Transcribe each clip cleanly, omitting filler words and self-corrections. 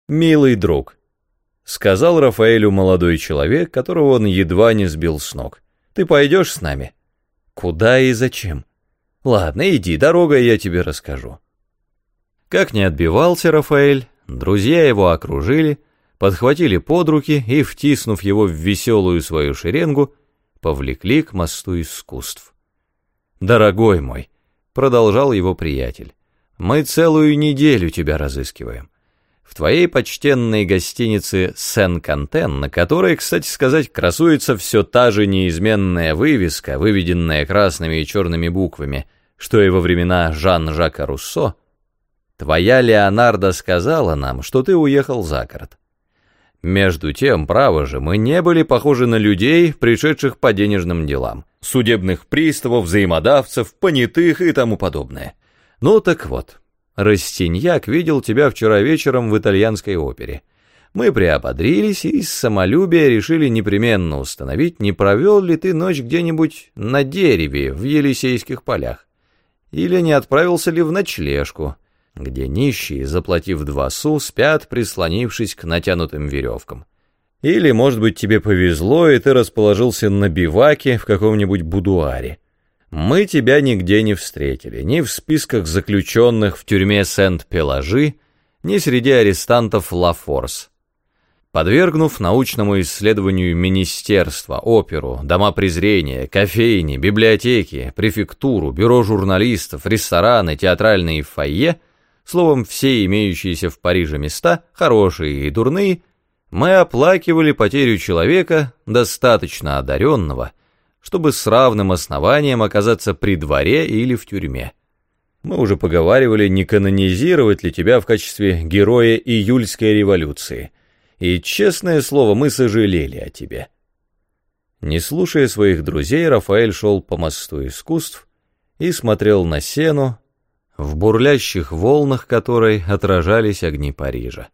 «Милый друг», — сказал Рафаэлю молодой человек, которого он едва не сбил с ног, — «ты пойдешь с нами?» «Куда и зачем?» «Ладно, иди, дорогой я тебе расскажу». Как не отбивался Рафаэль, друзья его окружили, подхватили под руки и, втиснув его в веселую свою шеренгу, повлекли к мосту искусств. «Дорогой мой», — продолжал его приятель, — «мы целую неделю тебя разыскиваем. В твоей почтенной гостинице Сен-Кантен, на которой, кстати сказать, красуется все та же неизменная вывеска, выведенная красными и черными буквами, что и во времена Жан-Жака Руссо, твоя Леонардо сказала нам, что ты уехал за город. Между тем, право же, мы не были похожи на людей, пришедших по денежным делам, судебных приставов, взаимодавцев, понятых и тому подобное. Ну так вот, Растиньяк видел тебя вчера вечером в итальянской опере. Мы приободрились и из самолюбия решили непременно установить, не провел ли ты ночь где-нибудь на дереве в Елисейских полях, или не отправился ли в ночлежку, где нищие, заплатив 2 су, спят, прислонившись к натянутым веревкам. Или, может быть, тебе повезло, и ты расположился на биваке в каком-нибудь будуаре. Мы тебя нигде не встретили, ни в списках заключенных в тюрьме Сент-Пелажи, ни среди арестантов Ла-Форс. Подвергнув научному исследованию министерства, оперу, дома презрения, кофейни, библиотеки, префектуру, бюро журналистов, рестораны, театральные фойе, словом, все имеющиеся в Париже места, хорошие и дурные, мы оплакивали потерю человека, достаточно одаренного, чтобы с равным основанием оказаться при дворе или в тюрьме. Мы уже поговаривали, не канонизировать ли тебя в качестве героя июльской революции, и, честное слово, мы сожалели о тебе. Не слушая своих друзей, Рафаэль шел по мосту искусств и смотрел на Сену, в бурлящих волнах которой отражались огни Парижа.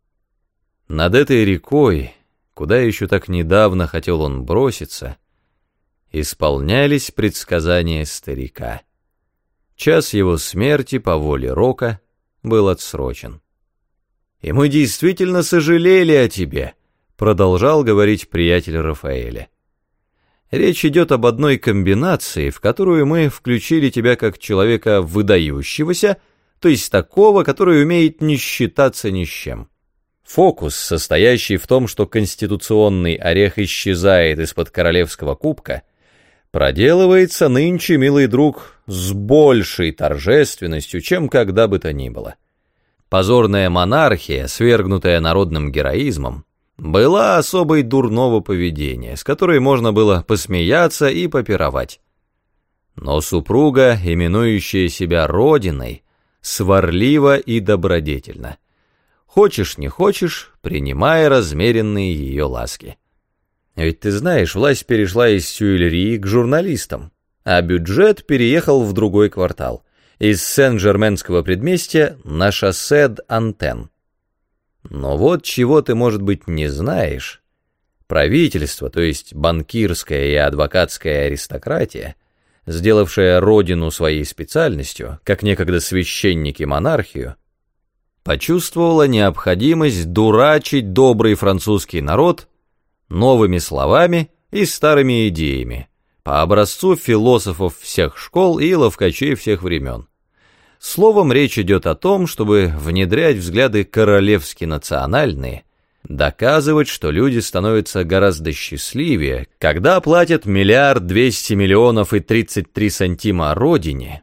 Над этой рекой, куда еще так недавно хотел он броситься, исполнялись предсказания старика. Час его смерти по воле Рока был отсрочен. «И мы действительно сожалели о тебе», — продолжал говорить приятель Рафаэля. «Речь идет об одной комбинации, в которую мы включили тебя как человека выдающегося, то есть такого, который умеет не считаться ни с чем. Фокус, состоящий в том, что конституционный орех исчезает из-под королевского кубка, проделывается нынче, милый друг, с большей торжественностью, чем когда бы то ни было. Позорная монархия, свергнутая народным героизмом, была особой дурного поведения, с которой можно было посмеяться и попировать. Но супруга, именующая себя родиной, сварлива и добродетельна. Хочешь не хочешь, принимая размеренные ее ласки. Ведь ты знаешь, власть перешла из Тюильри к журналистам, а бюджет переехал в другой квартал, из Сен-Жерменского предместья на шоссе д'Антен. Но вот чего ты, может быть, не знаешь. Правительство, то есть банкирская и адвокатская аристократия, сделавшая родину своей специальностью, как некогда священники монархию, почувствовала необходимость дурачить добрый французский народ новыми словами и старыми идеями, по образцу философов всех школ и ловкачей всех времен. Словом, речь идет о том, чтобы внедрять взгляды королевски-национальные, доказывать, что люди становятся гораздо счастливее, когда платят 1 200 000 000 и 33 сантима родине,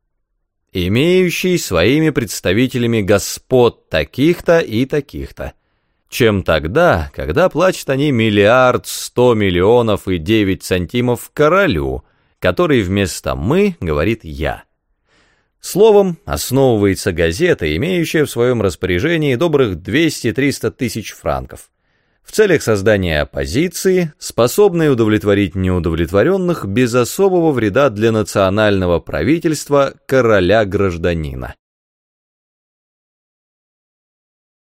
имеющей своими представителями господ таких-то и таких-то, чем тогда, когда платят они 1 100 000 000 и 9 сантимов королю, который вместо «мы» говорит «я». Словом, основывается газета, имеющая в своем распоряжении добрых 200-300 тысяч франков, в целях создания оппозиции, способной удовлетворить неудовлетворенных без особого вреда для национального правительства короля-гражданина.